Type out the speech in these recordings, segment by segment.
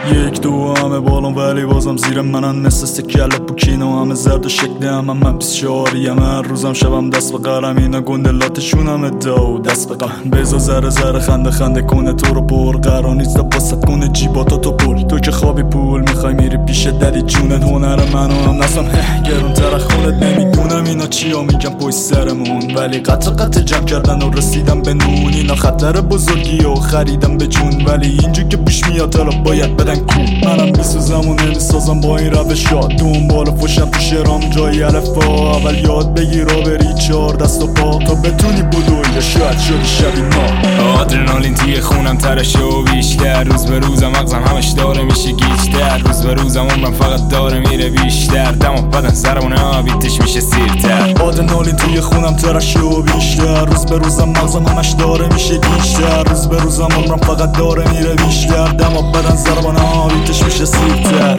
یک دو همه بالام ولی بازم زیر منن، مثل سکل پوکینو همه زرد و شکلی همه من 24 هر روزم شبم دست به قلم، اینا گندلاتشون همه دو دست به قلم. بزا ذره ذره خنده خنده کنه تو رو پر قرار نیست باست کنه جیباتا تو پول. تو که خوابی پول میخوای میری پیش دلی جونت، هنر منو هم نستم گرون تر خونت. نمیدونم اینا چیا میگن پشت سرمون، ولی قطع جمع کردن و رسیدم به نون. اینا خطر بزرگی و خریدم به جون، ولی اینجا که پیش میاد حالا باید بدن کون. منم میسوزم و نمیسازم با این روشا، دنبال فشم تو شرام جای الفا. اول یاد بگیر و بری 4 دست و پا تا بتونی بدوی یا شاید شدی شبی ما. آدرنالین توی خونم ترشه و بیشتر، روز به روزم مغزم همش داره میشه گیجتر. روز به روزم عمرم فقط داره میره بیشتر، دم و بدن سرمون آبیتش میشه سیرتر. آدرنالین توی خونم ترشه و بیشتر، روز به روزم مغزم همش داره میشه گیجتر. روز به روزم عمرم فقط داره میره بیشتر، دم و بدن سرمون آبیتش میشه سیرتر.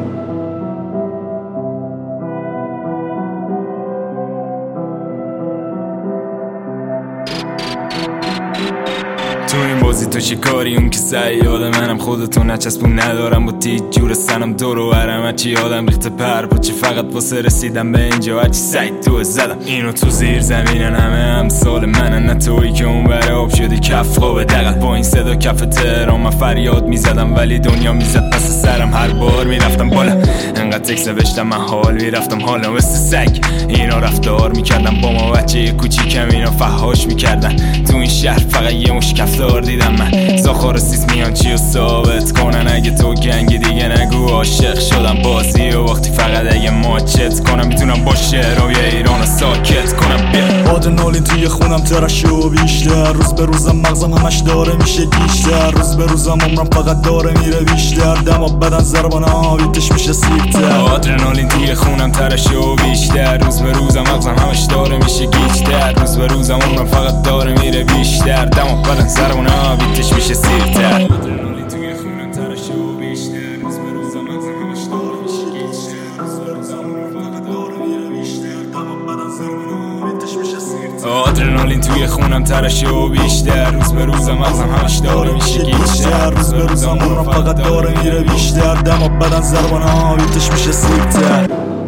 تو این بازی تو چه کاری؟ اون که سیاد منم، خودتو نچسبون ندارم با تیج جور سنم دور و برم. هرچی یادم ریخته پر پاچه فقط واسه رسیدم به اینجا، هرچی سعید تو زدم. اینو تو زیر زمینن همه همسال منن، نه تویی که اون بره آب شدی کف خوابه دقل. با این صدا کف تهران من فریاد میزدم، ولی دنیا میزد پس سرم هر بار میرفتم بالا. انقدر تکس نوشتم من حال میرفتم حالا مثل سگ. اینا رفتار میکردن با ما بچه کوچیکم، اینا فحاش میکردن. تو این شهر فقط یه مش کفتار دیدم من، زاخار سیس میان چی رو ثابت کنن. اگه تو گنگی دیگه نگو عاشق شدم بازی و وقتی فقط اگه ماچت کنم میتونم با شعرهای ایران رو ساکت کنم. بیا آدرنالین توی خونم ترشه و بیشتر، روز به روزم مغزم همش داره میشه گیجتر. روز به روزم عمرم فقط داره میره بیشتر، دم و بدن ضربان آبیتش میشه سیرتر. آدرنالین توی خونم ترشه و بیشتر، روز به روزم مغزم همش داره میشه گیجتر. روز به روزم عمرم فقط داره میره بیشتر، دم و بدن ضربان آبیتش میشه سیرتر. آدرنالین توی خونم ترشه و بیشتر، روز به روزم مغزم همش داره میشه گیجتر. روز به روزم عمرم فقط داره میره بیشتر، دم و بدن ضربان آبیتش میشه سیرتر. آدرنالین توی خونم ترشه و بیشتر، روز به روزم مغزم همش داره میشه گیجتر. روز به روزم عمرم فقط داره میره بیشتر، دم و بدن ضربان آبیتش میشه سیرتر.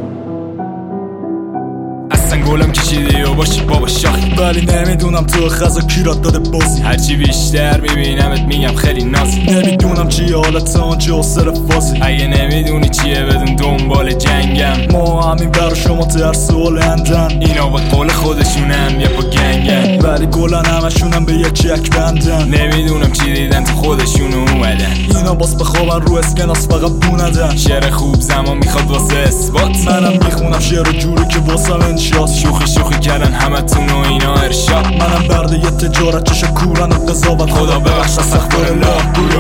گلم کشیدی و باشی بابا شاخی، ولی نمیدونم تو خزا کیرات داده بازی. هرچی بیشتر میبینمت میگم خیلی نازی. نمیدونم چیه حالت آنجا صرف بازی. اگه نمیدونی چیه بدون دنبال جنگم. ما همین بر شما ترس و لندن، اینا با قول خودشونم یه پا گنگن، ولی گلن همشونم به یک چک بندن. نمیدونم چی دیدن تو خودشونو اومدن، اینا باس بخوابن رو اسکناس فقط بوندن. شعر خوب زمان میخواد واسه اثبات، منم میخونم شعر جوری که واسم انشاست. شوخی کردن همتون و اینا ارشاد. منم برده یه تجارت چشا کورن و قضاوت. خدا ببخش استغفرالله.